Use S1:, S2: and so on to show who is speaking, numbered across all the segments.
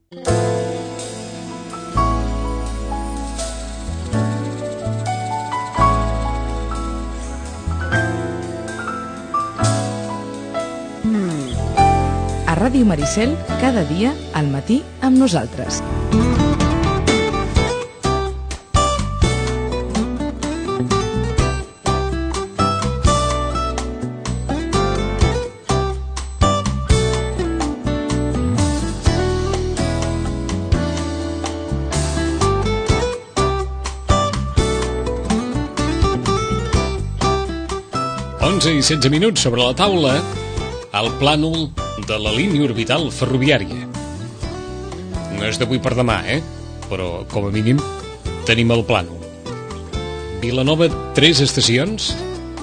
S1: A Ràdio Maricel, cada dia al matí amb nosaltres.
S2: I 16 minuts sobre la taula el plànol de la línia orbital ferroviària. No és d'avui per demà, però com a mínim tenim el plànol. Vilanova, 3 estacions.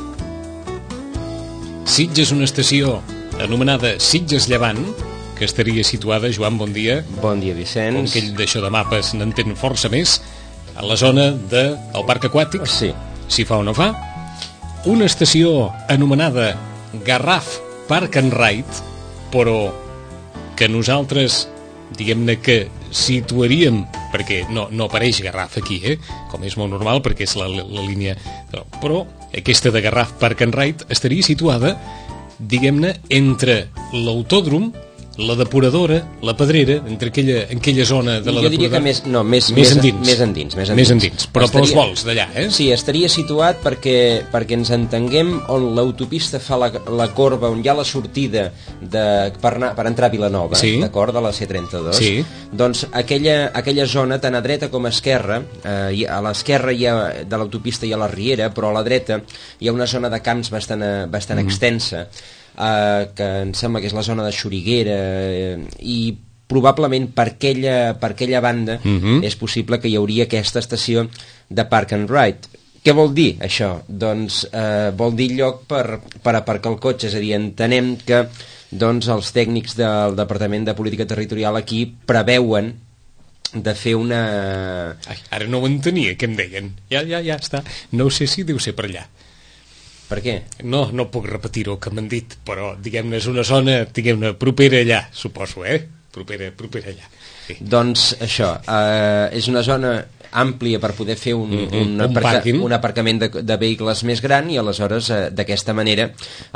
S2: Sitges, una estació anomenada Sitges Llevant, que estaria situada, Joan, bon dia.
S3: Bon dia, Vicenç.
S2: Com que ell d'això de mapes n'entén força més, a la zona del parc aquàtic.
S3: Sí.
S2: Si fa o no fa. Una estació anomenada Garraf Park and Ride, però que nosaltres, diguem-ne que situaríem, perquè no apareix Garraf aquí, com és molt normal, perquè és la línia... Però aquesta de Garraf Park and Ride estaria situada, diguem-ne, entre l'autòdrom, la depuradora, la pedrera, entre aquella zona de la depuradora...
S3: Jo diria que més endins.
S2: Més endins, però pels vols d'allà,
S3: Sí, estaria situat perquè ens entenguem on l'autopista fa la corba, on hi ha la sortida per entrar a Vilanova,
S2: sí.
S3: D'acord, de la C32.
S2: Sí.
S3: Doncs aquella zona, tant a dreta com a esquerra, a l'esquerra de l'autopista hi ha la Riera, però a la dreta hi ha una zona de camps bastant extensa, que em sembla que és la zona de Xoriguera, i probablement per aquella banda és possible que hi hauria aquesta estació de Park and Ride. Què vol dir això? Doncs vol dir lloc per aparcar el cotxe, és a dir, entenem que doncs, els tècnics del Departament de Política Territorial aquí preveuen de fer una...
S2: Ai, ara no ho entenia, què em deien? Ja està. No sé si deu ser per allà.
S3: Per què?
S2: No puc repetir-ho que m'han dit, però diguem-ne és una zona, diguem-ne, propera allà, suposo, propera allà. Sí.
S3: Doncs això, és una zona àmplia per poder fer un aparcament de vehicles més gran, i aleshores d'aquesta manera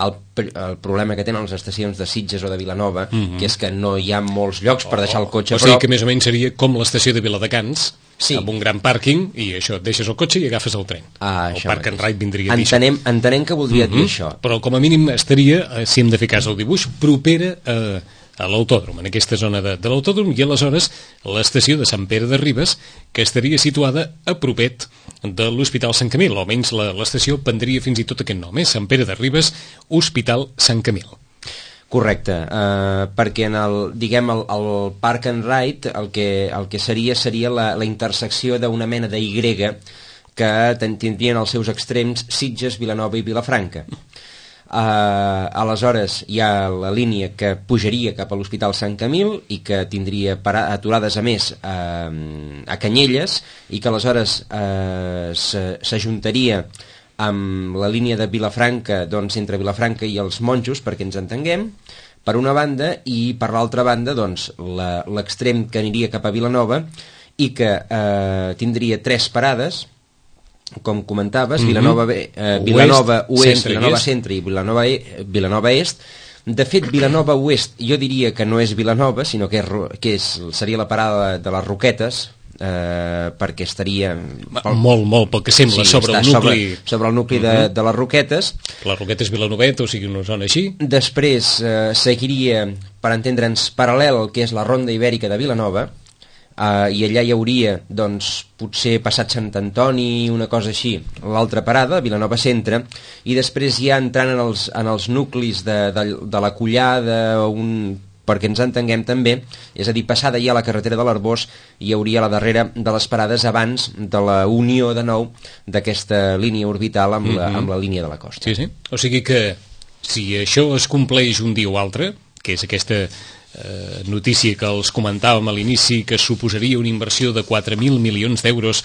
S3: el problema que tenen les estacions de Sitges o de Vilanova, que és que no hi ha molts llocs per deixar el cotxe.
S2: O sigui que més o menys seria com l'estació de Viladecans,
S3: sí,
S2: amb un gran pàrquing, i això, et deixes el cotxe i agafes el tren. El Park and Ride vindria a dir això.
S3: Entenem que voldria dir això.
S2: Però com a mínim estaria, si hem de fer cas al dibuix, propera a l'autòdrom, en aquesta zona de l'autòdrom, i aleshores l'estació de Sant Pere de Ribes, que estaria situada a propet de l'Hospital Sant Camil, o almenys l'estació prendria fins i tot aquest nom, Sant Pere de Ribes, Hospital Sant Camil.
S3: Correcte, perquè en el Park and Ride el que seria la intersecció d'una mena d'Y que tindrien als seus extrems Sitges, Vilanova i Vilafranca. Aleshores hi ha la línia que pujaria cap a l'Hospital Sant Camil i que tindria aturades a més a Canyelles, i que aleshores s'ajuntaria amb la línia de Vilafranca, doncs entre Vilafranca i els Monjos, perquè ens entenguem, per una banda, i per l'altra banda doncs l'extrem que aniria cap a Vilanova, i que tindria 3 parades, com comentaves, Vilanova Oest, Vilanova Centre i Vilanova Est. De fet, Vilanova Oest jo diria que no és Vilanova, sinó que seria la parada de les Roquetes, perquè estaria
S2: molt pel que sembla, sí, sobre
S3: el nucli de les Roquetes.
S2: Les Roquetes Vilanovet, o sigui una zona així.
S3: Després seguiria, per entendre'ns, paral·lel al que és la Ronda Ibèrica de Vilanova, i allà hi hauria, doncs, potser passat Sant Antoni, una cosa així, l'altra parada, Vilanova Centre, i després ja entrant en els nuclis de la Collada, perquè ens entenguem també, és a dir, passada ja la carretera de l'Arbós, hi hauria la darrera de les parades abans de la unió de nou d'aquesta línia orbital amb la línia de la costa.
S2: Sí. O sigui que si això es compleix un dia o altre, que és aquesta notícia que els comentàvem a l'inici, que suposaria una inversió de 4.000 milions d'euros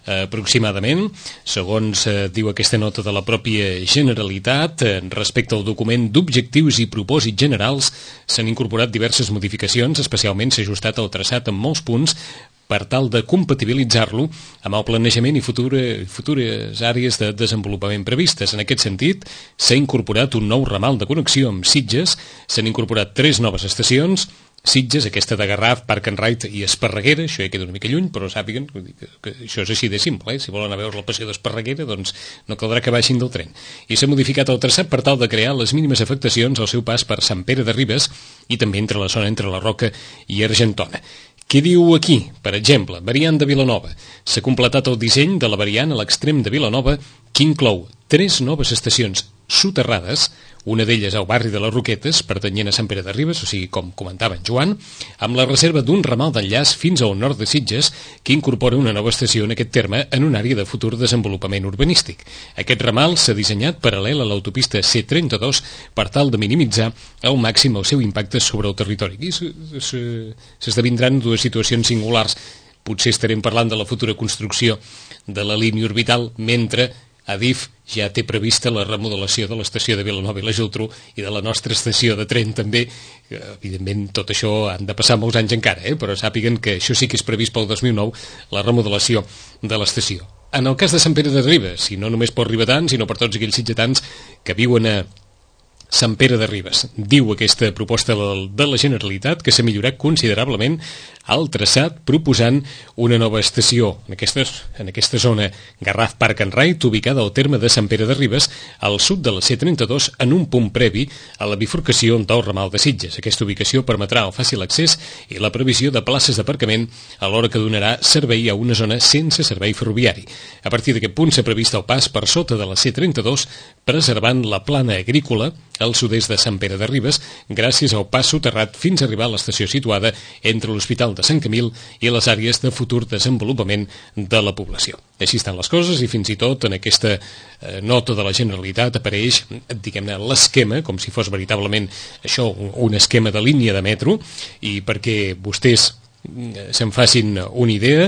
S2: aproximadament, segons diu aquesta nota de la pròpia Generalitat. Respecte al document d'objectius i propòsits generals s'han incorporat diverses modificacions, especialment s'ha ajustat el traçat en molts punts per tal de compatibilitzar-lo amb el planejament i futures àrees de desenvolupament previstes. En aquest sentit, s'ha incorporat un nou ramal de connexió amb Sitges, s'han incorporat 3 noves estacions, Sitges, aquesta de Garraf, Park and Ride i Esparreguera, això ja queda una mica lluny, però sàpiguen que això és així de simple, Si volen anar a veure la passió d'Esparreguera, doncs no caldrà que baixin del tren. I s'ha modificat el traçat per tal de crear les mínimes afectacions al seu pas per Sant Pere de Ribes i també entre la zona entre la Roca i Argentona. Què diu aquí? Per exemple, variant de Vilanova. S'ha completat el disseny de la variant a l'extrem de Vilanova, que inclou 3 noves estacions soterrades, una d'elles al barri de les Roquetes, pertanyent a Sant Pere de Ribes, o sigui, com comentava en Joan, amb la reserva d'un ramal d'enllaç fins al nord de Sitges, que incorpora una nova estació en aquest terme en una àrea de futur desenvolupament urbanístic. Aquest ramal s'ha dissenyat paral·lel a l'autopista C32 per tal de minimitzar al màxim el seu impacte sobre el territori. Aquí s'esdevindran dues situacions singulars. Potser estarem parlant de la futura construcció de la línia orbital, mentre Adif ja té prevista la remodelació de l'estació de Vilanova i la Geltrú i de la nostra estació de tren també. Evidentment tot això han de passar molts anys encara, però sàpiguen que això sí que és previst pel 2009, la remodelació de l'estació. En el cas de Sant Pere de Ribes, i no només per ribetans, sinó per tots aquells sitgetans que viuen a Sant Pere de Ribes, diu aquesta proposta de la Generalitat que s'ha millorat considerablement el traçat proposant una nova estació en aquesta zona Garraf Park and Ride, ubicada al terme de Sant Pere de Ribes, al sud de la C32, en un punt previ a la bifurcació del ramal de Sitges. Aquesta ubicació permetrà el fàcil accés i la previsió de places d'aparcament alhora que donarà servei a una zona sense servei ferroviari. A partir d'aquest punt s'ha previst el pas per sota de la C32, preservant la plana agrícola al sud-est de Sant Pere de Ribes, gràcies al pas soterrat fins a arribar a l'estació situada entre l'Hospital de Sant Camil i les àrees de futur desenvolupament de la població. Així estan les coses i fins i tot en aquesta nota de la Generalitat apareix, diguem-ne, l'esquema, com si fos veritablement això un esquema de línia de metro, i perquè vostès se'n facin una idea,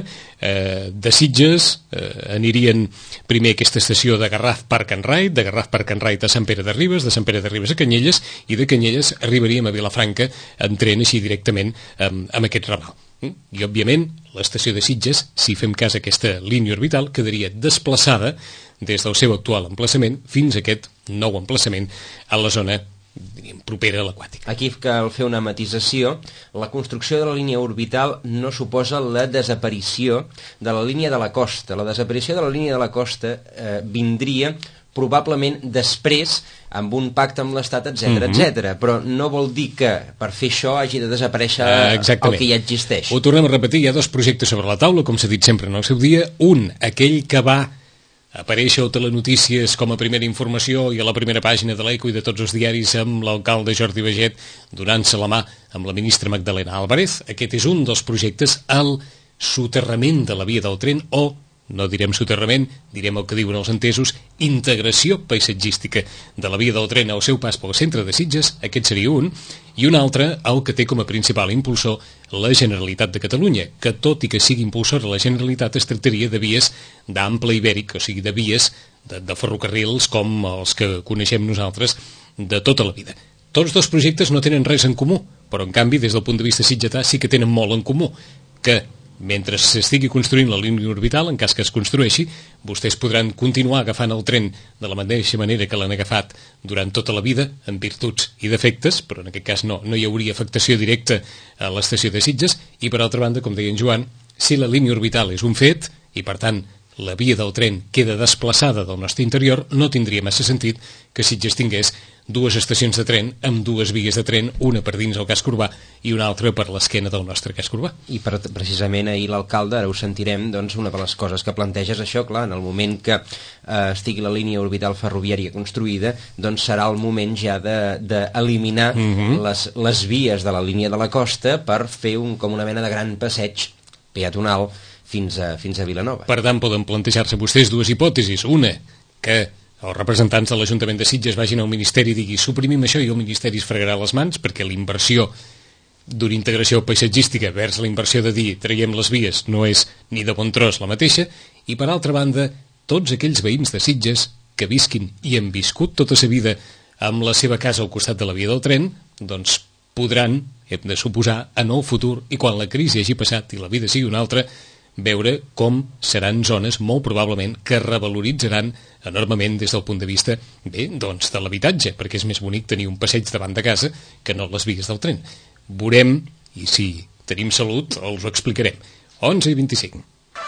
S2: de Sitges anirien primer a aquesta estació de Garraf Park and Ride, de Garraf Park and Ride a Sant Pere de Ribes, de Sant Pere de Ribes a Canyelles, i de Canyelles arribaríem a Vilafranca en tren així directament amb aquest ramal. I òbviament l'estació de Sitges, si fem cas a aquesta línia orbital, quedaria desplaçada des del seu actual emplaçament fins a aquest nou emplaçament a la zona propera a l'aquàtic.
S3: Aquí cal fer una matisació. La construcció de la línia orbital no suposa la desaparició de la línia de la costa. La desaparició de la línia de la costa vindria probablement després amb un pacte amb l'Estat, etc. Però no vol dir que per fer això hagi de desaparèixer el que ja existeix.
S2: Ho tornem a repetir, hi ha 2 projectes sobre la taula, com s'ha dit sempre en el seu dia. Un, aquell que va aparèixer a Telenotícies com a primera informació i a la primera pàgina de l'Eco i de tots els diaris amb l'alcalde Jordi Baget donant-se la mà amb la ministra Magdalena Álvarez. Aquest és un dels projectes, el soterrament de la via del tren, o no direm soterrament, direm el que diuen els entesos, integració paisatgística de la via del tren al seu pas pel centre de Sitges. Aquest seria un, i un altre, el que té com a principal impulsor la Generalitat de Catalunya, que tot i que sigui impulsor la Generalitat es tractaria de vies d'ample ibèric, o sigui de vies de ferrocarrils com els que coneixem nosaltres de tota la vida. Tots 2 projectes no tenen res en comú, però en canvi des del punt de vista sitgetà sí que tenen molt en comú, que mentre s'estigui construint la línia orbital, en cas que es construeixi, vostès podran continuar agafant el tren de la mateixa manera que l'han agafat durant tota la vida, amb virtuts i defectes, però en aquest cas no hi hauria afectació directa a l'estació de Sitges, i per altra banda, com deia en Joan, si la línia orbital és un fet, i per tant la via del tren queda desplaçada del nostre interior, no tindria massa sentit que Sitges tingués 2 estacions de tren amb 2 vies de tren, una per dins el casc urbà i una altra per l'esquena del nostre casc urbà.
S3: I precisament ahir l'alcalde, ara ho sentirem, doncs una de les coses que planteja és això, clar, en el moment que estigui la línia orbital ferroviària construïda, doncs serà el moment ja d'eliminar les vies de la línia de la costa per fer com una mena de gran passeig peatonal fins a Vilanova.
S2: Per tant, poden plantejar-se vostès 2 hipòtesis. Una, que els representants de l'Ajuntament de Sitges vagin al Ministeri i digui suprimim això, i el Ministeri es fregarà les mans perquè la inversió d'una integració paisatgística vers la inversió de dir traiem les vies no és ni de bon tros la mateixa, i per altra banda, tots aquells veïns de Sitges que visquin i han viscut tota la vida amb la seva casa al costat de la via del tren, doncs podran, hem de suposar, en el futur, i quan la crisi hagi passat i la vida sigui una altra, veure com seran zones molt probablement que revaloritzaran enormement des del punt de vista doncs de l'habitatge, perquè és més bonic tenir un passeig davant de casa que no les vies del tren. Veurem, i si tenim salut els ho explicarem. 11:25.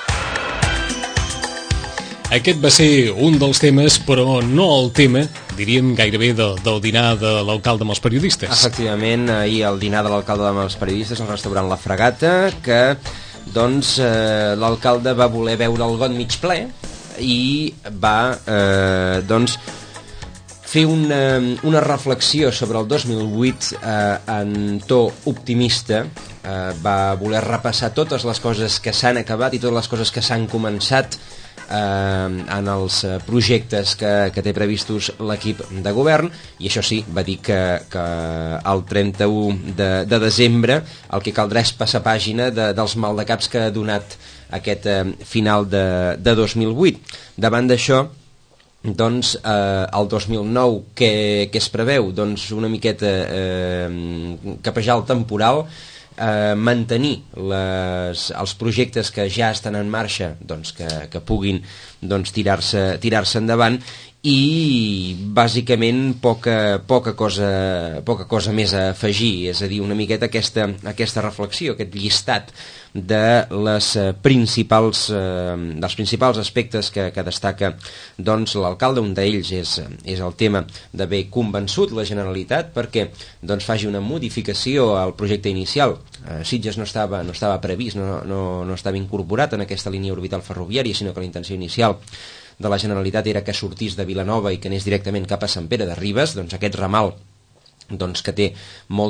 S2: Aquest va ser un dels temes, però no el tema, diríem gairebé del dinar de l'alcalde amb els periodistes.
S3: Efectivament, ahir el dinar de l'alcalde amb els periodistes al restaurant La Fragata, que doncs l'alcalde va voler veure el got mig ple i va doncs fer una reflexió sobre el 2008 en to optimista. Va voler repassar totes les coses que s'han acabat i totes les coses que s'han començat en els projectes que té previstos l'equip de govern, i això sí, va dir que el 31 de desembre el que caldrà és passar pàgina dels maldecaps que ha donat aquest final de 2008. Davant d'això, doncs el 2009 què es preveu? Doncs una miqueta capejar el temporal, mantenir els projectes que ja estan en marxa, doncs que puguin doncs tirar-se endavant, i bàsicament poca cosa més a afegir, és a dir, una miqueta aquesta reflexió, aquest llistat dels principals aspectes que destaca doncs l'alcalde. Un d'ells és el tema d'haver convençut la Generalitat perquè doncs faci una modificació al projecte inicial. Sitges no estava previst, no estava incorporat en aquesta línia orbital ferroviària, sinó que la intenció inicial de la Generalitat era que sortís de Vilanova i que anés directament cap a Sant Pere de Ribes. Doncs aquest ramal doncs que té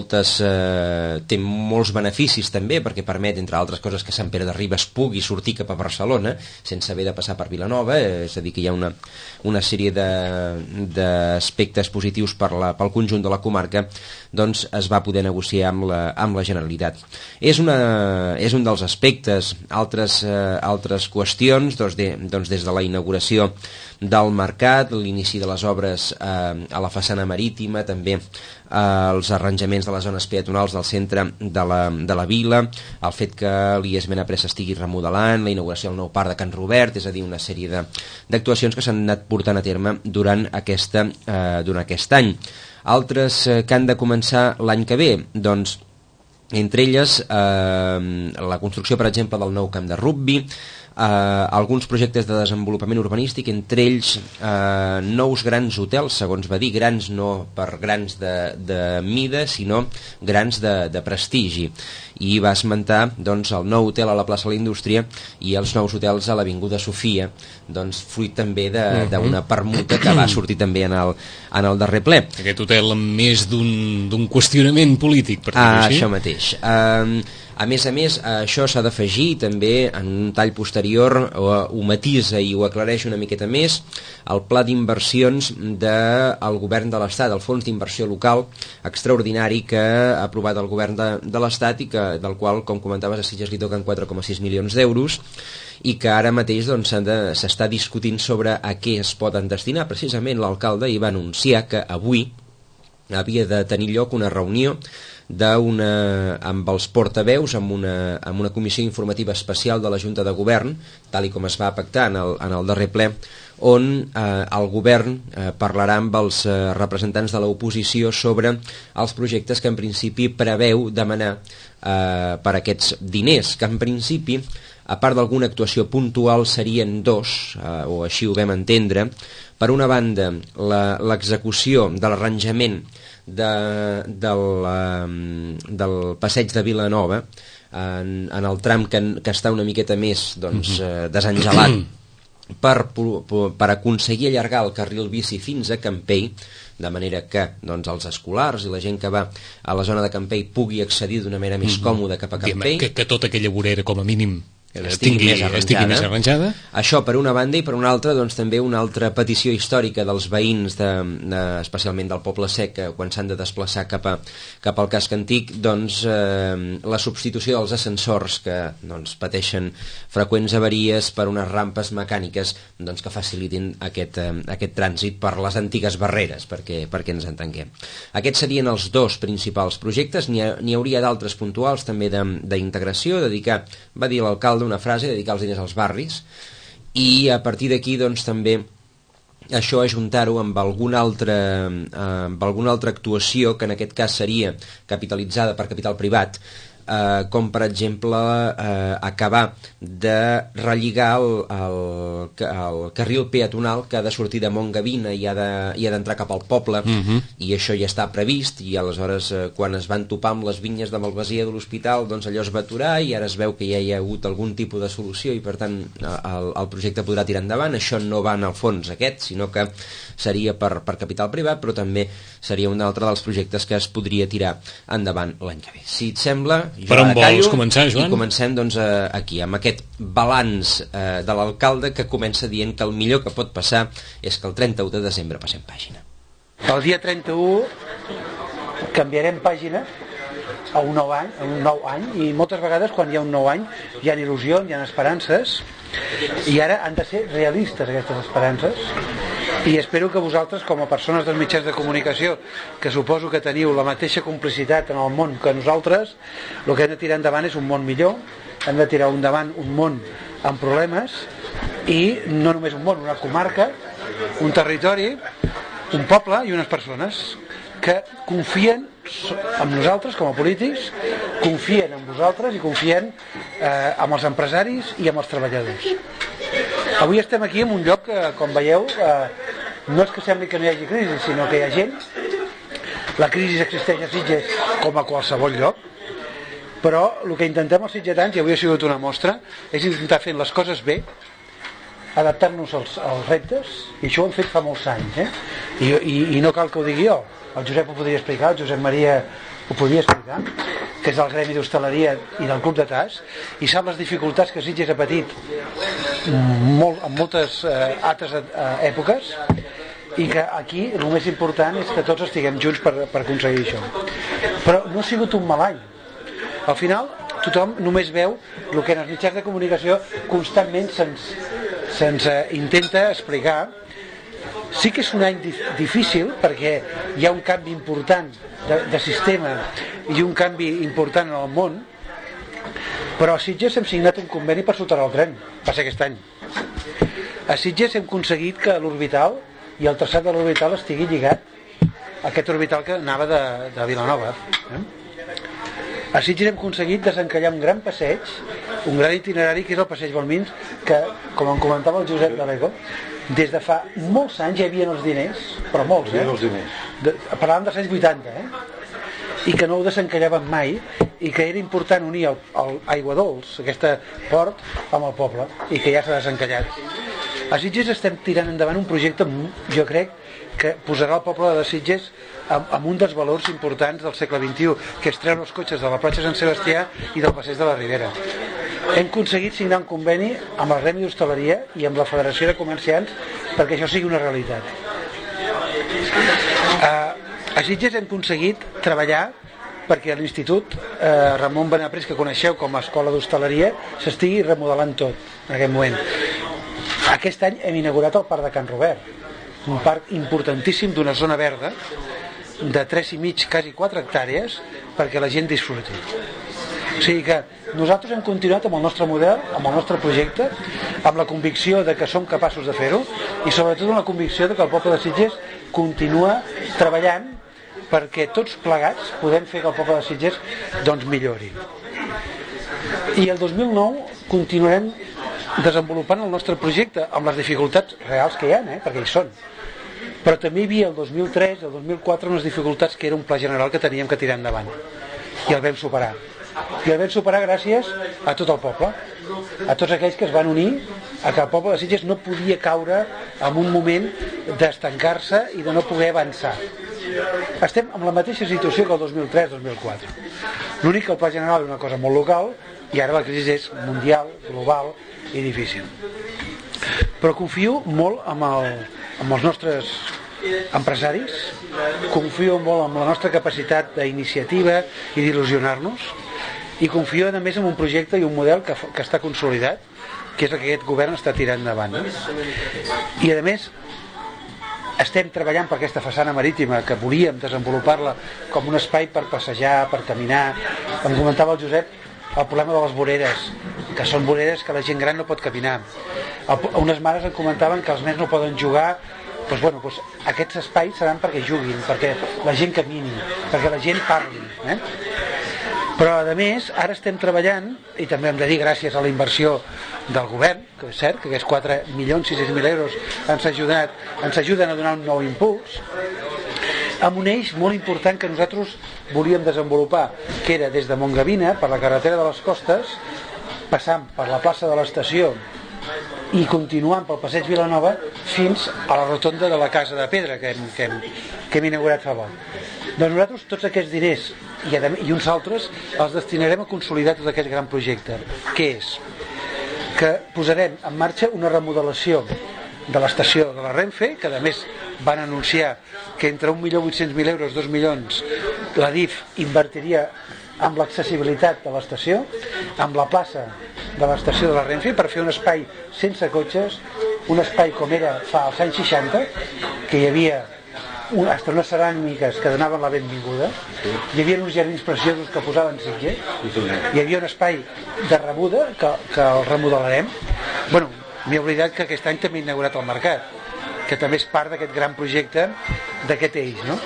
S3: molts beneficis també, perquè permet, entre altres coses, que Sant Pere de Ribes pugui sortir cap a Barcelona sense haver de passar per Vilanova, és a dir, que hi ha una sèrie d'aspectes positius pel conjunt de la comarca. Doncs es va poder negociar amb la Generalitat. És un dels aspectes. Altres qüestions, doncs des de la inauguració del mercat, l'inici de les obres a la façana marítima, també els arranjaments de les zones peatonals del centre de la vila, el fet que l'IES Pressa estigui remodelant, la inauguració del nou parc de Can Robert, és a dir, una sèrie d'actuacions que s'han anat portant a terme durant aquest any. Altres que han de començar l'any que ve, doncs entre elles la construcció, per exemple, del nou camp de rugbi, alguns projectes de desenvolupament urbanístic, entre ells nous grans hotels, segons va dir, grans no per grans de mida, sinó grans de prestigi, i va esmentar doncs el nou hotel a la plaça de la Indústria i els nous hotels a l'Avinguda Sofia, doncs fruit també d'una permuta que va sortir també en el darrer ple.
S2: Aquest hotel amb més d'un qüestionament polític, per dir-ho així.
S3: Això mateix. A més, això s'ha d'afegir també en un tall posterior, ho matisa i ho aclareix una miqueta més, el pla d'inversions del govern de l'Estat, el fons d'inversió local extraordinari que ha aprovat el govern de l'Estat i del qual, com comentaves, a Sitges li toquen 4,6 milions d'euros, i que ara mateix doncs, s'està discutint sobre a què es poden destinar. Precisament l'alcalde hi va anunciar que avui havia de tenir lloc una reunió amb els portaveus, amb una comissió informativa especial de la Junta de Govern, tal i com es va pactar en el darrer ple, on el govern parlarà amb els representants de l'oposició sobre els projectes que en principi preveu demanar per aquests diners, que en principi, a part d'alguna actuació puntual, serien dos, o així ho vam entendre. Per una banda, l'execució de l'arranjament del passeig de Vilanova en el tram que està una miqueta més desengelat, per aconseguir allargar el carril bici fins a Campell, de manera que els escolars i la gent que va a la zona de Campell pugui accedir d'una manera més còmoda cap a Campell.
S2: Que tota aquella vorera, com a mínim,
S3: estigui més
S2: arranjada.
S3: Això per una banda, i per una altra doncs, també una altra petició històrica dels veïns especialment del Poble Sec, quan s'han de desplaçar cap al casc antic, doncs la substitució dels ascensors que doncs, pateixen freqüents avaries per unes rampes mecàniques doncs, que facilitin aquest trànsit per les antigues barreres, perquè ens entenguem. Aquests serien els dos principals projectes. N'hi hauria d'altres puntuals també d'integració, va dir l'alcalde una frase, dedicar els diners als barris, i a partir d'aquí doncs també això ajuntar-ho amb alguna altra actuació que en aquest cas seria capitalitzada per capital privat, com per exemple acabar de relligar el carril peatonal que ha de sortir de Montgavina i ha d'entrar cap al poble, i això ja està previst, i aleshores quan es van topar amb les vinyes de Malvasia de l'Hospital, doncs allò es va aturar i ara es veu que ja hi ha hagut algun tipus de solució i per tant el projecte podrà tirar endavant. Això no va en el fons aquest, sinó que seria per capital privat, però també seria un altre dels projectes que es podria tirar endavant l'any que ve. Si et sembla,
S2: per on vols començar, Joan?
S3: I comencem doncs, aquí, amb aquest balanç de l'alcalde que comença dient que el millor que pot passar és que el 31 de desembre passem pàgina.
S4: El dia 31 canviarem pàgina a un nou any, i moltes vegades quan hi ha un nou any hi ha il·lusions, hi ha esperances, i ara han de ser realistes aquestes esperances, i espero que vosaltres, com a persones dels mitjans de comunicació, que suposo que teniu la mateixa complicitat en el món que nosaltres, el que hem de tirar endavant és un món millor, hem de tirar endavant un món amb problemes, i no només un món, una comarca, un territori, un poble i unes persones que confien en nosaltres com a polítics, confien en vosaltres i confien en els empresaris i en els treballadors. Avui estem aquí en un lloc que, com veieu, no és que sembli que no hi hagi crisi, sinó que hi ha gent. La crisi existeix a Sitges com a qualsevol lloc, però el que intentem els sitgetans, i avui ha sigut una mostra, és intentar fer les coses bé, adaptar-nos als reptes, i això ho hem fet fa molts anys, I no cal que ho digui jo, el Josep ho podria explicar, el Josep Maria ho podria explicar, que és del gremi d'hostaleria i del club de Tas, i sap les dificultats que Sitges ha patit en moltes altres èpoques, i que aquí el més important és que tots estiguem junts per aconseguir això. Però no ha sigut un mal any. Al final tothom només veu el que en els mitjans de comunicació constantment se'ns intenta explicar. Sí que és un any difícil perquè hi ha un canvi important de sistema i un canvi important en el món, però a Sitges hem signat un conveni per soterrar el tren, va ser aquest any. A Sitges hem aconseguit que l'orbital i el traçat de l'orbital estigui lligat a aquest orbital que anava de Vilanova. A Sitges hem aconseguit desencallar un gran passeig, un gran itinerari, que és el passeig Balmins, que, com em comentava el Josep Dalego, des de fa molts anys hi havia els diners, però molts, parlàvem dels anys 80, i que no ho desencallàvem mai, i que era important unir el Aigua Dols, aquesta port, amb el poble, i que ja s'ha desencallat. A Sitges estem tirant endavant un projecte, jo crec, que posarà el poble de Sitges amb un dels valors importants del segle XXI, que és treure els cotxes de la platja Sant Sebastià i del passeig de la Ribera. Hem aconseguit signar un conveni amb el Gremi d'Hostaleria i amb la Federació de Comerciants perquè això sigui una realitat. A Sitges hem aconseguit treballar perquè l'Institut Ramon Benaprés, que coneixeu com a escola d'hostaleria, s'estigui remodelant tot en aquest moment. Aquest any hem inaugurat el Parc de Can Robert, un parc importantíssim d'una zona verda de 3,5, quasi 4 hectàrees, perquè la gent disfruti. O sigui que nosaltres hem continuat amb el nostre model, amb el nostre projecte, amb la convicció de que som capaços de fer-ho, i sobretot amb la convicció de que el poble de Sitges continua treballant perquè tots plegats podem fer que el poble de Sitges doncs millori. I el 2009 continuarem desenvolupant el nostre projecte amb les dificultats reals que hi ha, perquè hi són. Però també hi havia el 2003 i el 2004 unes dificultats que era un pla general que teníem que tirar endavant, i el vam superar. I el vam superar gràcies a tot el poble, a tots aquells que es van unir a que el poble de Sitges no podia caure en un moment d'estancar-se i de no poder avançar. Estem en la mateixa situació que el 2003-2004. L'únic que el pla general és una cosa molt local, i ara la crisi és mundial, global i difícil. Però confio molt amb els nostres empresaris, confio molt en la nostra capacitat d'iniciativa i d'il·lusionar-nos, i confio a més en un projecte i un model que està consolidat, que és el que aquest govern està tirant endavant. I a més estem treballant per aquesta façana marítima, que volíem desenvolupar-la com un espai per passejar, per caminar. Com comentava el Josep, el problema de les voreres, que són voreres que la gent gran no pot caminar. Unes mares em comentaven que els nens no poden jugar. Aquests espais seran perquè juguin, perquè la gent camini, perquè la gent parli. Però a més ara estem treballant, i també hem de dir gràcies a la inversió del govern, que és cert que aquests 4.600.000 euros ens ajuden a donar un nou impuls, amb un eix molt important que nosaltres volíem desenvolupar, que era des de Montgavina, per la carretera de les Costes, passant per la plaça de l'Estació i continuant pel passeig Vilanova fins a la rotonda de la Casa de Pedra que hem inaugurat fa poc. Doncs nosaltres tots aquests diners i uns altres els destinarem a consolidar tot aquest gran projecte, que és que posarem en marxa una remodelació de l'estació de la Renfe, que a més van anunciar que entre 1.800.000 euros, 2 milions, la DIF invertiria amb l'accessibilitat de l'estació, amb la plaça de l'estació de la Renfe, per fer un espai sense cotxes, un espai com era fa als anys 60, que hi havia hasta unes ceràmiques que donaven la benvinguda, hi havia uns jardins preciosos que posaven Sitges, hi havia un espai de rebuda que el remodelarem. M'he oblidat que aquest any també he inaugurat el mercat, que també és part d'aquest gran projecte d'aquest eix, no?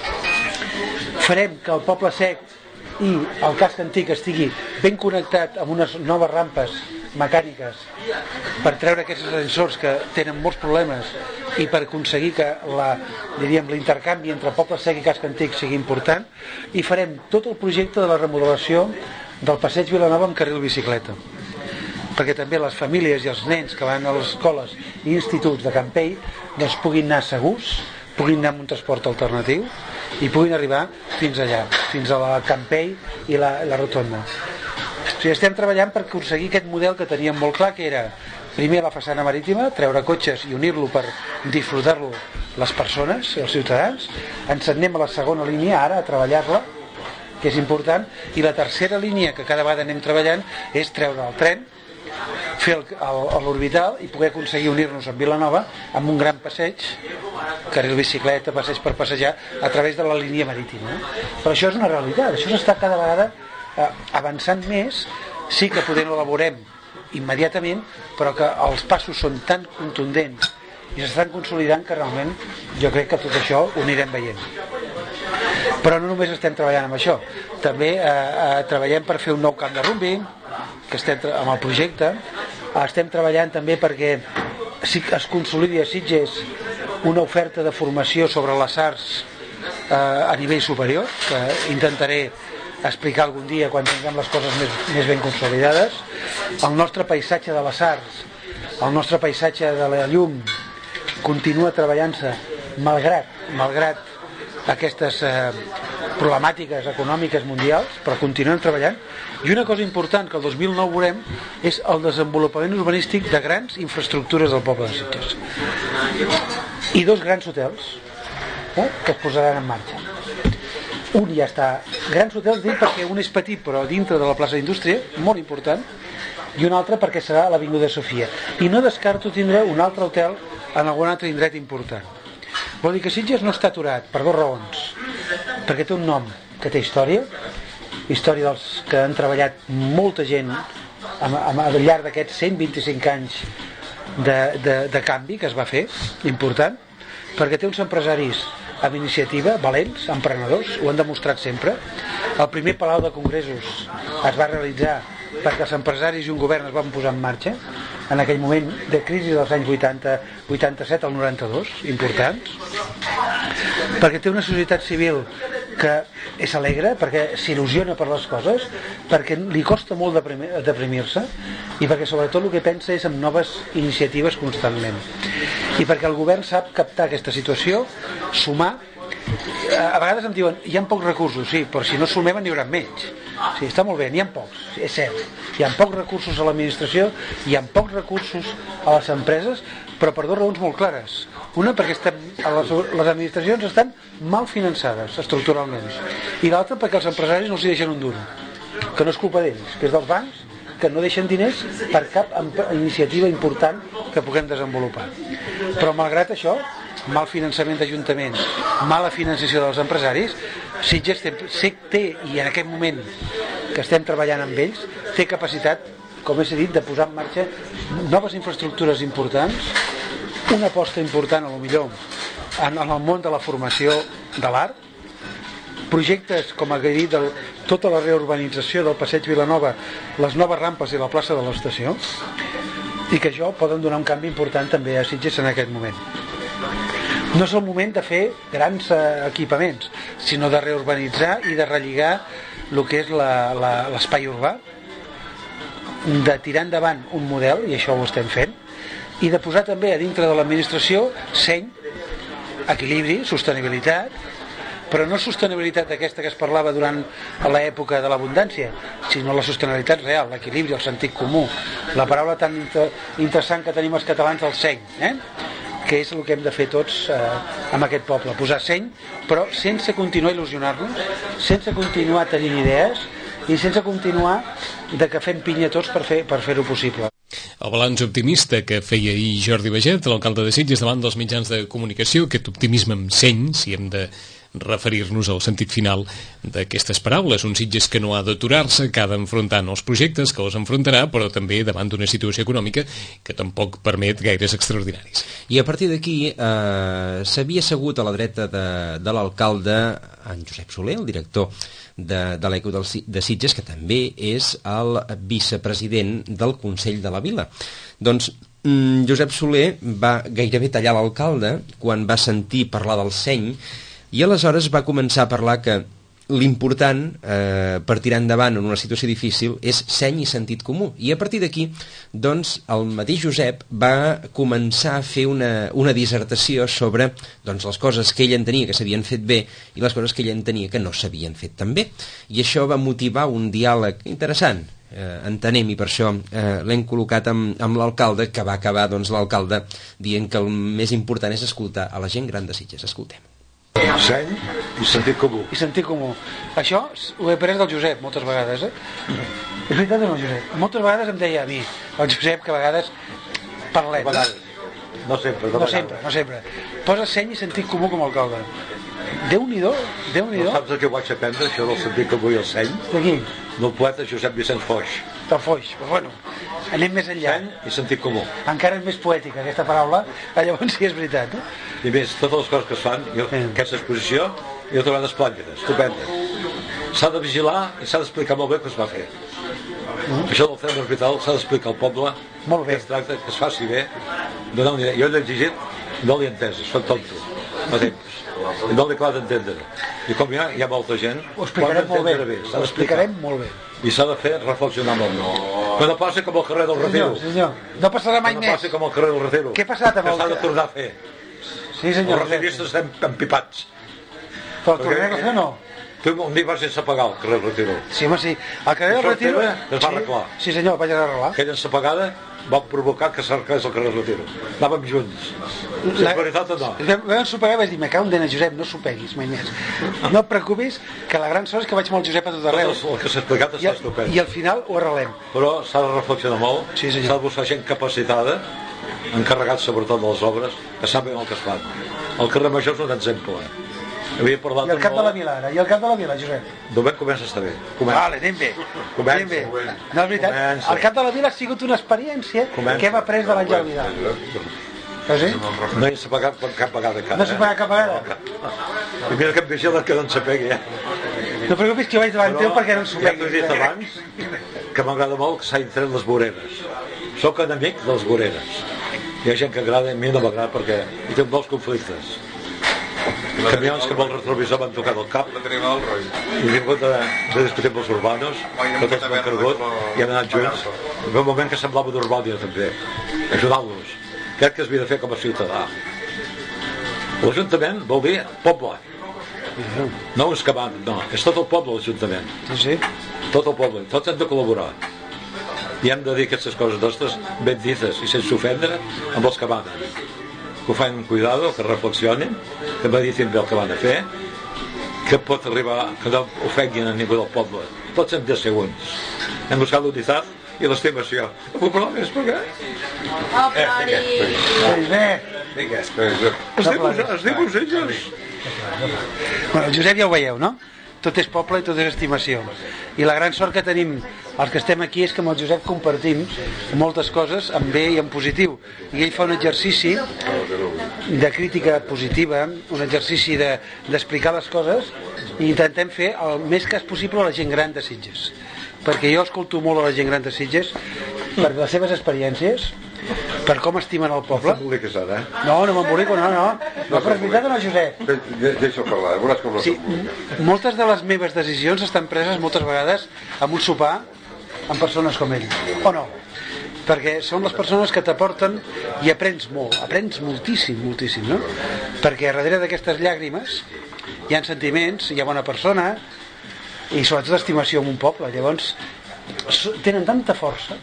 S4: Farem que el Poble Sec i el casc antic estigui ben connectat amb unes noves rampes mecàniques per treure aquests ascensors que tenen molts problemes i per aconseguir que l'intercanvi entre Poble Sec i casc antic sigui important, i farem tot el projecte de la remodelació del passeig Vilanova amb carril bicicleta, perquè també les famílies i els nens que van a les escoles i instituts de Campell doncs puguin anar segurs, puguin anar amb un transport alternatiu i puguin arribar fins allà, fins a la Campell i la rotonda. Estem treballant per aconseguir aquest model que teníem molt clar, que era primer la façana marítima, treure cotxes i unir-lo per disfrutar-lo les persones, els ciutadans. Ens anem a la segona línia ara a treballar-la, que és important, i la tercera línia que cada vegada anem treballant és treure el tren, fer l'orbital i poder aconseguir unir-nos amb Vilanova amb un gran passeig, carril bicicleta, passeig per passejar a través de la línia marítima. Però això és una realitat, això s'està cada vegada avançant més. Sí que podem elaborem immediatament, però que els passos són tan contundents i s'estan consolidant que realment jo crec que tot això ho anirem veient. Però no només estem treballant amb això, també treballem per fer un nou camp de rugbi, que estem amb el projecte. Estem treballant també perquè es consolidi a Sitges una oferta de formació sobre les arts a nivell superior, que intentaré explicar algun dia quan tinguem les coses més ben consolidades. El nostre paisatge de les arts, el nostre paisatge de la llum continua treballant-se malgrat aquestes problemàtiques econòmiques mundials, però continuem treballant. I una cosa important que el 2009 veurem és el desenvolupament urbanístic de grans infraestructures del poble de Sitges i 2 grans hotels que es posaran en marxa. Un ja està, grans hotels dic perquè un és petit però dintre de la plaça d'Indústria, molt important, i un altre perquè serà a l'Avinguda Sofia, i no descarto tindre un altre hotel en algun altre indret important. Vol dir que Sitges no està aturat per 2 raons, perquè té un nom que té història dels que han treballat molta gent al llarg d'aquests 125 anys de canvi que es va fer, important, perquè té uns empresaris amb iniciativa, valents, emprenedors, ho han demostrat sempre. El primer Palau de Congressos es va realitzar perquè els empresaris i un govern es van posar en marxa en aquell moment de crisi dels anys 80, 87 al 92, importants, perquè té una societat civil que és alegre, perquè s'il·lusiona per les coses, perquè li costa molt deprimir-se i perquè sobretot el que pensa és en noves iniciatives constantment, i perquè el govern sap captar aquesta situació, sumar A vegades em diuen, hi ha pocs recursos, sí, però si no sumem n'hi haurà menys. Sí, està molt bé, n'hi ha pocs, és cert. Hi ha pocs recursos a l'administració, hi ha pocs recursos a les empreses, però per dues raons molt clares. Una, perquè les administracions estan mal finançades estructuralment, i l'altra perquè els empresaris no els deixen un duro, que no és culpa d'ells, que és dels bancs, que no deixen diners per cap iniciativa important que puguem desenvolupar. Però malgrat això, mal finançament d'ajuntaments, mala financiació dels empresaris, Sitges té, i en aquest moment que estem treballant amb ells, té capacitat, com he dit, de posar en marxa noves infraestructures importants, una aposta important, a lo millor, en el món de la formació de l'art, projectes, com he dit, tota la reurbanització del passeig Vilanova, les noves rampes i la plaça de l'estació, i que això poden donar un canvi important també a Sitges en aquest moment. No és el moment de fer grans equipaments, sinó de reurbanitzar i de relligar el que és l'espai urbà, de tirar endavant un model, i això ho estem fent, i de posar també a dintre de l'administració seny, equilibri, sostenibilitat, però no sostenibilitat aquesta que es parlava durant l'època de l'abundància, sinó la sostenibilitat real, l'equilibri, el sentit comú, la paraula tan interessant que tenim els catalans, el seny, que és el que hem de fer tots amb aquest poble, posar seny, però sense continuar a il·lusionar-nos, sense continuar tenint idees i sense continuar de que fem pinya tots per fer-ho possible.
S2: El balanç optimista que feia ahir Jordi Baget, l'alcalde de Sitges, davant dels mitjans de comunicació, aquest optimisme amb seny, si hem de referir-nos al sentit final d'aquestes paraules, un Sitges que no ha d'aturar-se, que ha d'enfrontar nous projectes, que els enfrontarà, però també davant d'una situació econòmica que tampoc permet gaires extraordinaris.
S3: I a partir d'aquí s'havia assegut a la dreta de l'alcalde en Josep Soler, el director de l'ECO de Sitges, que també és el vicepresident del Consell de la Vila. Doncs Josep Soler va gairebé tallar l'alcalde quan va sentir parlar del seny, i aleshores va començar a parlar que l'important per tirar endavant en una situació difícil és seny i sentit comú. I a partir d'aquí, doncs, el mateix Josep va començar a fer una dissertació sobre les coses que ell entenia que s'havien fet bé i les coses que ell entenia que no s'havien fet tan bé. I això va motivar un diàleg interessant, entenem, i per això l'hem col·locat amb l'alcalde, que va acabar l'alcalde dient que el més important és escoltar a la gent gran de Sitges. Escoltem.
S5: Seny i sentit comú.
S4: I sentit comú. Això ho he après del Josep moltes vegades, És veritat o no, Josep? Moltes vegades em deia a mi, el Josep, que a vegades parlem.
S5: No sempre.
S4: No sempre. Posa seny i sentit comú com a alcalde. Déu-n'hi-do.
S5: No saps el que vaig aprendre, això del sentit comú i el seny?
S4: De qui?
S5: Del poeta Josep Vicenç Foix.
S4: Del Foix, però bueno, anem més enllà.
S5: Seny i sentit comú.
S4: Encara és més poètica aquesta paraula, llavors sí és veritat.
S5: I més, totes les coses que es fan, aquesta exposició, jo he trobat esplèndides, estupendes. S'ha de vigilar i s'ha d'explicar molt bé què es va fer. Això del centre hospital s'ha d'explicar al poble,
S4: molt bé.
S5: Que es tracta, que es faci bé, donar una idea. Jo l'he exigit, no l'he entès, soc tonto, no temps. I no l'he acabat d'entendre. I com hi ha molta gent,
S4: ho explicarem molt bé. Ho explicarem molt bé.
S5: I s'ha de fer reflexionar molt bé. Que no passi com el carrer del Retiro.
S4: Senyor, no passarà mai més.
S5: No passi com el carrer del Retiro.
S4: Què ha passat amb el...
S5: Que s'ha de tornar a fer.
S4: Sí, senyor.
S5: Els reviristes estem empipats.
S4: Però el tornem a fer o no?
S5: Tu un dia vas sense pagar el carrer del Retiro.
S4: Sí, home, sí. El carrer del Retiro...
S5: Es va arreglar.
S4: Sí, senyor, vaig arreglar.
S5: Aquella ensapagada va provocar que s'arreglés el carrer del Retiro. Anàvem junts. Si és veritat o no?
S4: Vam ensopegar i vaig dir, me cago en dena, Josep, no sopeguis mai més. No et preocupis, que la gran sort és que vaig amb el Josep a tot arreu.
S5: El que s'ha explicat està estupend.
S4: I al final ho arreglem.
S5: Però s'ha de reflexionar molt,
S4: sí,
S5: s'ha de buscar gent capacitada, encarregats sobretot de les obres, que sàpiguen el que es fan. El carrer Major és un exemple. Havia parlat
S4: I el cap de la Vila, ara? I el cap de la Vila, Josep?
S5: Domènec comença a estar bé.
S4: Vale, anem bé. Anem bé. No, és veritat. El cap de la Vila ha sigut una experiència que hem après de l'Àngel Vidal. Sí?
S5: No hi s'ha pagat cap vegada.
S4: No s'ha pagat cap vegada?
S5: I mira que em vigila que no en sapegui,
S4: No preocupis que jo vaig davant teu perquè no en sapegui.
S5: Ja t'ho he dit abans, que m'agrada molt que s'hagin tret les voreres. Soc enemic de les voreres. Hi ha gent que agrada, a mi no m'agrada perquè hi tinc molts conflictes. Camions que amb el retrovisor m'han tocat el cap i he vingut de discutir amb els urbanos, que tots m'han cregut i hem anat junts. Hi va un moment que semblava d'Urbània també, ajudant-los. Crec que es havia de fer com a ciutadà. L'Ajuntament vol dir poble, No uns que van, no, és tot el poble l'Ajuntament.
S4: Sí.
S5: Tot el poble, tots hem de col·laborar. I hem de dir aquestes coses nostres ben dites i sense ofendre amb els que van. Que ho fan amb cuidado, que reflexionin, que meditin bé el que van a fer, que pot arribar, que no ofenguin a ningú del poble. Tots hem de ser uns. Hem buscat l'unitat i l'estimació. Ho plomes, per què?
S6: Oh, plori!
S5: Digues, es diu Usellos.
S4: Bueno, el Josep ja ho veieu, no? Tot és poble i tot és estimació. I la gran sort que tenim els que estem aquí és que amb el Josep compartim moltes coses en bé i en positiu. I ell fa un exercici de crítica positiva, un exercici d'explicar les coses, i intentem fer el més cas possible a la gent gran de Sitges. Perquè jo escolto molt a la gent gran de Sitges per les seves experiències, per com estimen el poble.
S7: T'emboliques ara, eh?
S4: No m'embolico, no. No, però és veritat o no, Josep?
S7: Deixa'ho parlar, veuràs com no
S4: Sí, moltes de les meves decisions estan preses moltes vegades amb un sopar amb persones com ell, o no? Perquè són les persones que t'aporten i aprens molt, aprens moltíssim, no? Perquè darrere d'aquestes llàgrimes hi ha sentiments, hi ha bona persona i sobretot estimació en un poble. Llavors tenen tanta força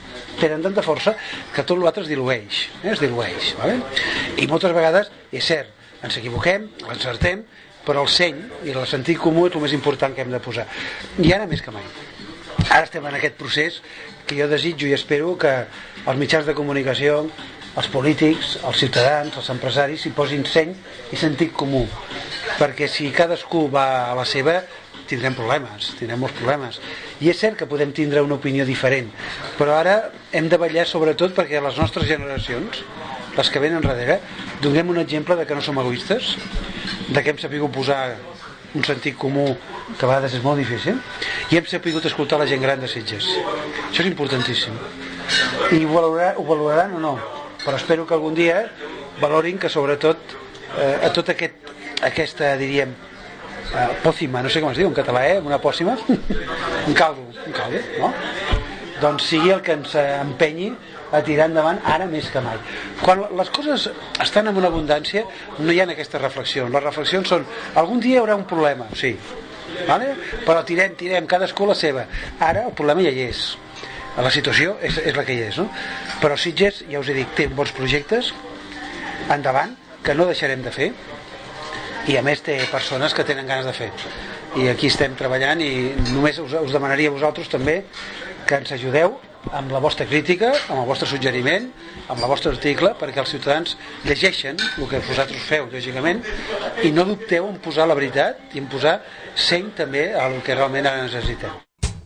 S4: que tot l'altre es dilueix, vale? I moltes vegades, és cert, ens equivoquem, encertem, però el seny i el sentit comú és el més important que hem de posar. I ara més que mai. Ara estem en aquest procés que jo desitjo i espero que els mitjans de comunicació, els polítics, els ciutadans, els empresaris s'hi posin seny i sentit comú, perquè si cadascú va a la seva tindrem molts problemes. I és cert que podem tindre una opinió diferent, però ara hem de vetllar sobretot perquè les nostres generacions, les que venen darrere, donem un exemple de que no som egoistes, de que hem sapigut posar un sentit comú que a vegades és molt difícil, i hem sapigut escoltar la gent gran de Sitges. Això és importantíssim. I ho valoraran o no, però espero que algun dia valorin que sobretot a tota aquesta, diríem, pòcima, no sé com es diu en català, una pòcima, un caldo, no? Doncs sigui el que ens empenyi a tirar endavant ara més que mai. Quan les coses estan en una abundància no hi ha aquestes reflexions. Les reflexions són, algun dia hi haurà un problema, sí, vale? Però tirem cadascú la seva. Ara el problema ja hi és, la situació és la que hi és, no? Però Sitges, ja us he dit, té bons projectes endavant que no deixarem de fer, i a més té persones que tenen ganes de fer, i aquí estem treballant, i només us demanaria a vosaltres també que ens ajudeu amb la vostra crítica, amb el vostre suggeriment, amb el vostre article, perquè els ciutadans llegeixen el que vosaltres feu, lògicament, i no dubteu en posar la veritat i en posar seny també al que realment ara necessitem.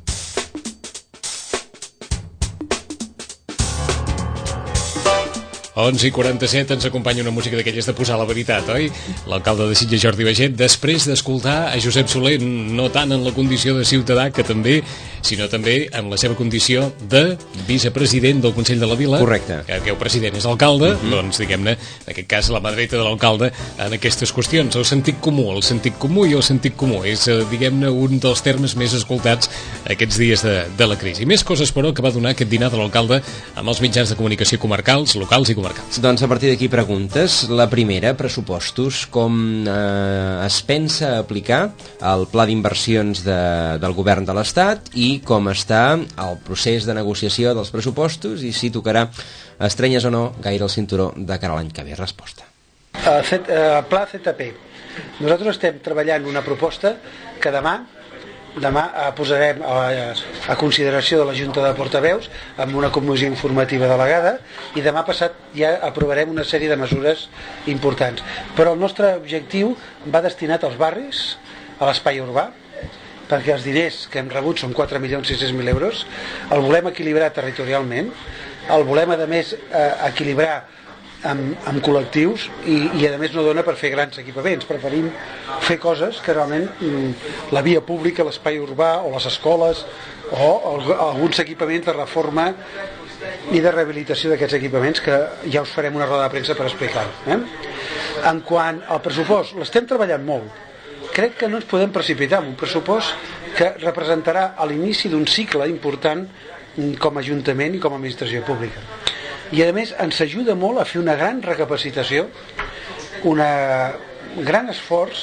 S2: Onze i 47 ens acompanya una música d'aquelles de posar la veritat, oi? L'alcalde de Sitges, Jordi Baiget, després d'escoltar a Josep Soler, no tant en la condició de ciutadà, que també, sinó també en la seva condició de vicepresident del Consell de la Vila.
S3: Correcte.
S2: Que el president és alcalde, doncs, diguem-ne, en aquest cas, la mà dreta de l'alcalde en aquestes qüestions. El sentit comú i el sentit comú és, diguem-ne, un dels termes més escoltats aquests dies de la crisi. Més coses, però, que va donar aquest dinar de l'alcalde amb els mitjans de comunicació comarcals, locals i comarcals.
S3: Doncs a partir d'aquí preguntes. La primera, pressupostos. Com es pensa aplicar el pla d'inversions del govern de l'Estat i com està el procés de negociació dels pressupostos i si tocarà estrenyes o no gaire el cinturó de cara a l'any que ve. Resposta.
S4: El pla ZP. Nosaltres estem treballant una proposta que demà posarem a consideració de la Junta de Portaveus amb una comissió informativa delegada, i demà passat ja aprovarem una sèrie de mesures importants. Però el nostre objectiu va destinat als barris, a l'espai urbà, perquè els diners que hem rebut són 4.600.000 euros, el volem equilibrar territorialment, el volem a més equilibrar amb col·lectius i a més no dona per fer grans equipaments. Preferim fer coses que realment la via pública, l'espai urbà o les escoles o alguns equipaments de reforma i de rehabilitació d'aquests equipaments, que ja us farem una roda de premsa per explicar-ho. En quant al pressupost, l'estem treballant molt. Crec que no ens podem precipitar en un pressupost que representarà l'inici d'un cicle important com a Ajuntament i com a administració pública. I a més ens ajuda molt a fer una gran recapacitació, un gran esforç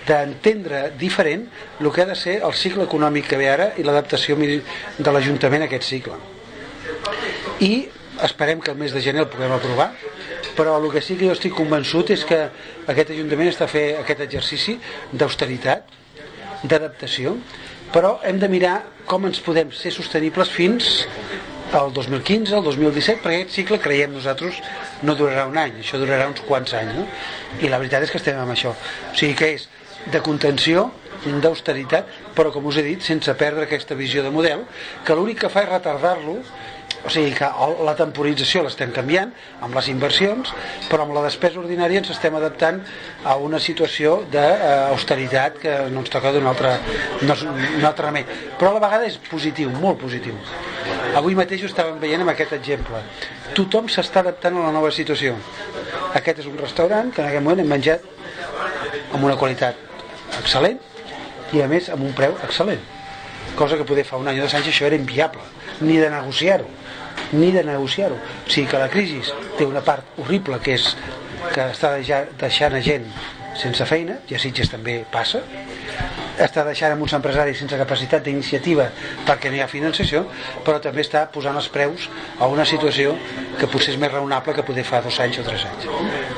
S4: d'entendre diferent el que ha de ser el cicle econòmic que ve ara i l'adaptació de l'Ajuntament a aquest cicle. I esperem que el mes de gener el puguem aprovar, però el que sí que jo estic convençut és que aquest Ajuntament està fent aquest exercici d'austeritat, d'adaptació, però hem de mirar com ens podem ser sostenibles fins al 2015, al 2017, perquè aquest cicle, creiem nosaltres, no durarà un any, això durarà uns quants anys, no? I la veritat és que estem amb això. O sigui que és de contenció, d'austeritat, però com us he dit, sense perdre aquesta visió de model, que l'únic que fa és retardar-lo. O sigui que la temporització l'estem canviant amb les inversions, però amb la despesa ordinària ens estem adaptant a una situació d'austeritat que no ens toca d'un altre remei. Però a la vegada és positiu, molt positiu. Avui mateix ho estàvem veient amb aquest exemple. Tothom s'està adaptant a la nova situació. Aquest és un restaurant que en aquest moment hem menjat amb una qualitat excel·lent i a més amb un preu excel·lent, cosa que poder fa un any o 2 anys això era inviable, ni de negociar-ho. O sigui que la crisi té una part horrible, que és que està deixant a gent sense feina, i a Sitges també passa, està deixant a uns empresaris sense capacitat d'iniciativa perquè no hi ha finançació, però també està posant els preus a una situació que potser és més raonable que poder fa 2 anys o 3 anys.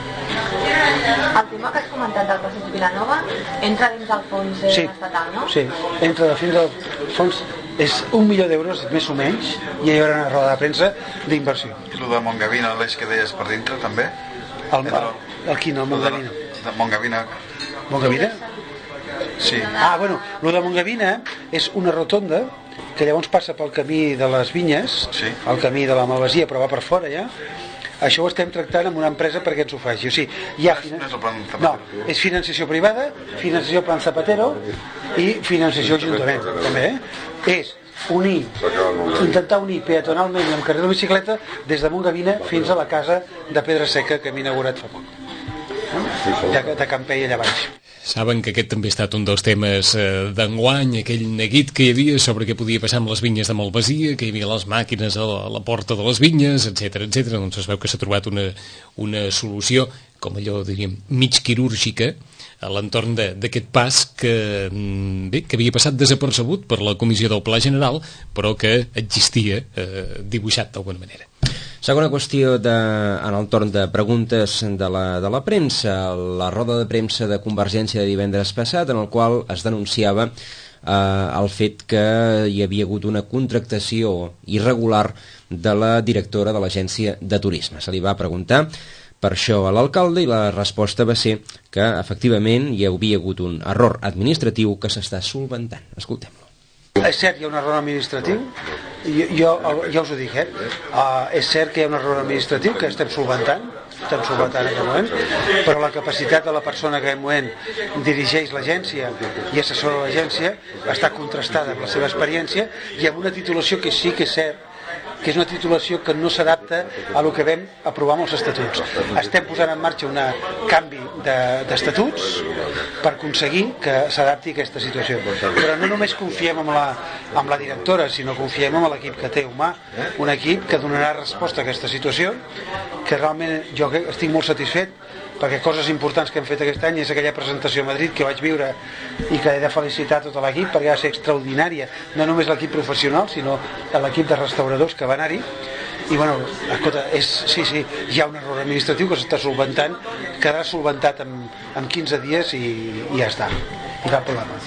S6: El tema que has comentat del Passeig Vilanova entra dins del fons estatal, no?
S4: Sí, entra dins del fons. És 1 milió d'euros, més o menys, i hi haurà una roda de premsa d'inversió.
S8: I el de Montgavina, l'eix que deies per dintre, també?
S4: El quin, el Montgavina?
S8: De Montgavina.
S4: Montgavina?
S8: Sí.
S4: Bueno, el de Montgavina és una rotonda que llavors passa pel camí de les Vinyes,
S8: sí,
S4: el camí de la Malvasia, però va per fora ja. Això ho estem tractant amb una empresa perquè ens ho faci. O sigui, hi ha no, és financiació privada, financiació Plan Zapatero i financiació Ajuntament, també, És intentar unir peatonalment amb carril de bicicleta des de Montgavina fins a la casa de Pedra Seca que hem inaugurat fa poc, de Campell allà baix.
S2: Saben que aquest també ha estat un dels temes d'enguany, aquell neguit que hi havia sobre què podia passar amb les vinyes de Malvasia, que hi havia les màquines a la porta de les vinyes, etc. Doncs es veu que s'ha trobat una solució, com allò diríem, mig quirúrgica, a l'entorn d'aquest pas que havia passat desapercebut per la Comissió del Pla General, però que existia dibuixat d'alguna manera.
S3: Segona qüestió en el torn de preguntes de la premsa, la roda de premsa de Convergència de divendres passat, en el qual es denunciava el fet que hi havia hagut una contractació irregular de la directora de l'Agència de Turisme. Se li va preguntar per això a l'alcalde i la resposta va ser que efectivament hi havia hagut un error administratiu que s'està solventant. Escoltem-lo.
S4: És cert que hi ha un error administratiu, jo ja us ho dic, és cert que hi ha un error administratiu que estem solventant en aquest moment, però la capacitat de la persona que en aquest moment dirigeix l'agència i assessora l'agència està contrastada amb la seva experiència i amb una titulació que sí que és cert que és una titulació que no s'adapta a lo que vam aprovar amb els estatuts. Estem posant en marxa un canvi d'estatuts per aconseguir que s'adapti a aquesta situació. Però no només confiem en la directora, sinó confiem en l'equip que té humà, un equip que donarà resposta a aquesta situació, que realment jo estic molt satisfet, perquè coses importants que hem fet aquest any és aquella presentació a Madrid que vaig viure i que he de felicitar tot l'equip perquè va ser extraordinària, no només l'equip professional sinó l'equip de restauradors que va anar-hi i bueno, escolta, sí, hi ha un error administratiu que s'està solventant, quedarà solventat en 15 dies i ja està, i cap problema.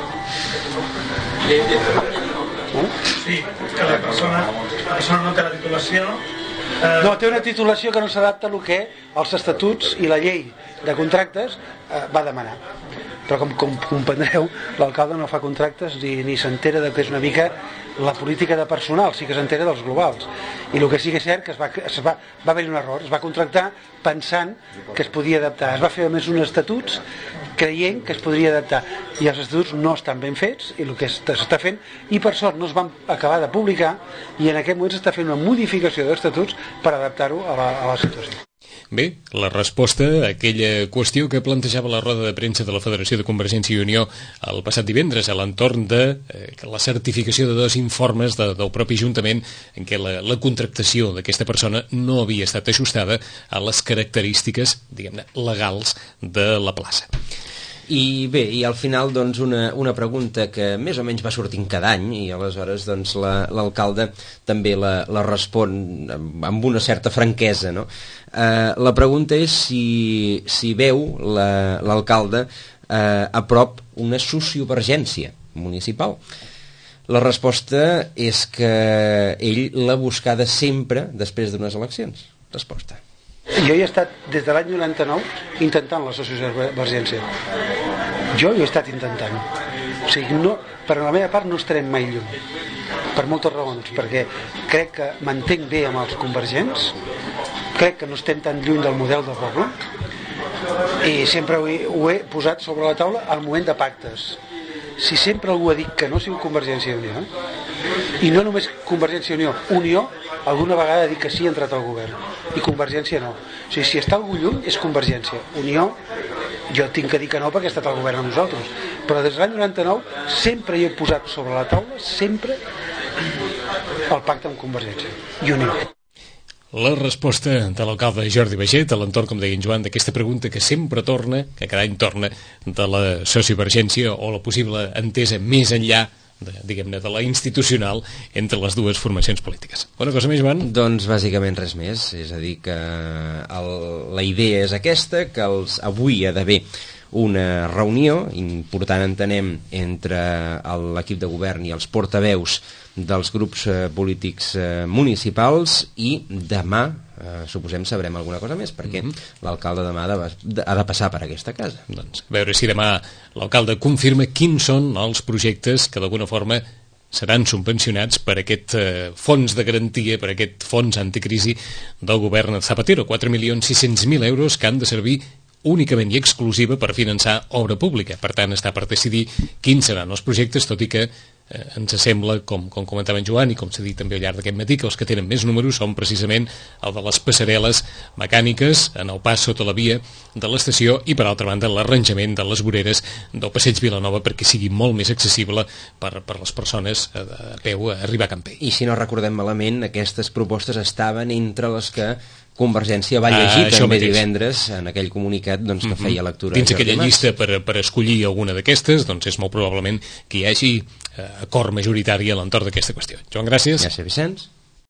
S9: Sí, que la persona no té la titulació.
S4: No, té una titulació que no s'adapta a lo que els estatuts i la llei de contractes va demanar. Però com comprendreu, l'alcalde no fa contractes ni s'entera de que és una mica la política de personal, sí que s'entera dels globals. I el que sí que és cert que va haver un error, es va contractar pensant que es podia adaptar. Es va fer a més uns estatuts creient que es podria adaptar i els estatuts no estan ben fets i el que s'està fent, i per sort no es van acabar de publicar i en aquest moment s'està fent una modificació d'estatuts per adaptar-ho a la situació.
S2: Bé, la resposta a aquella qüestió que plantejava la roda de premsa de la Federació de Convergència i Unió el passat divendres a l'entorn de la certificació de 2 informes del propi Ajuntament en què la contractació d'aquesta persona no havia estat ajustada a les característiques, diguem-ne, legals de la plaça.
S3: I bé, i al final doncs una pregunta que més o menys va sortint cada any i aleshores doncs l'alcalde també la respon amb una certa franquesa, no? La pregunta és si veu l'alcalde a prop una sociovergència municipal. La resposta és que ell l'ha buscada sempre després d'unes eleccions. Resposta.
S4: Jo he estat des de l'any 99 intentant la sociovergència. Jo he estat intentant. O sigui, no, per la meva part no estarem mai lluny. Per moltes raons. Perquè crec que m'entenc bé amb els convergents, crec que no estem tan lluny del model del poble, i sempre ho he posat sobre la taula al moment de pactes. Si sempre algú ha dit que no sigui Convergència i Unió, i no només Convergència i Unió, alguna vegada ha dit que sí ha entrat al govern, i Convergència no. O sigui, si està algú lluny és Convergència. Unió, jo tinc que dir que no perquè ha estat al govern amb nosaltres, però des de l'any 99 sempre hi he posat sobre la taula, sempre el pacte amb Convergència i Unió.
S2: La resposta de l'alcalde Jordi Baiget a l'entorn, com deia en Joan, d'aquesta pregunta que sempre torna, que cada any torna, de la sociovergència o la possible entesa més enllà diguem-ne, de la institucional entre les dues formacions polítiques. Una cosa més, Joan?
S3: Doncs bàsicament res més, és a dir que la idea és aquesta, que avui hi ha d'haver una reunió important, entenem, entre l'equip de govern i els portaveus dels grups polítics municipals, i demà suposem sabrem alguna cosa més, perquè l'alcalde demà ha de passar per aquesta casa.
S2: Doncs a veure si demà l'alcalde confirma quins són els projectes que d'alguna forma seran subvencionats per aquest fons de garantia, per aquest fons anticrisi del govern Zapatero, 4.600.000 euros que han de servir únicament i exclusiva per finançar obra pública. Per tant, està per decidir quins seran els projectes, tot i que ens sembla, com comentava en Joan i com s'ha dit també al llarg d'aquest matí, que els que tenen més números són precisament el de les passarel·les mecàniques en el pas sota la via de l'estació i, per altra banda, l'arranjament de les voreres del passeig Vilanova perquè sigui molt més accessible per les persones a peu a arribar a Campell.
S3: I si no recordem malament, aquestes propostes estaven entre les que Convergència va llegir també divendres en aquell comunicat doncs, que feia lectura.
S2: Dins aquella llista per escollir alguna d'aquestes, doncs és molt probablement que hi hagi acord majoritari a l'entorn d'aquesta qüestió. Joan, gràcies.
S3: Gràcies, Vicenç.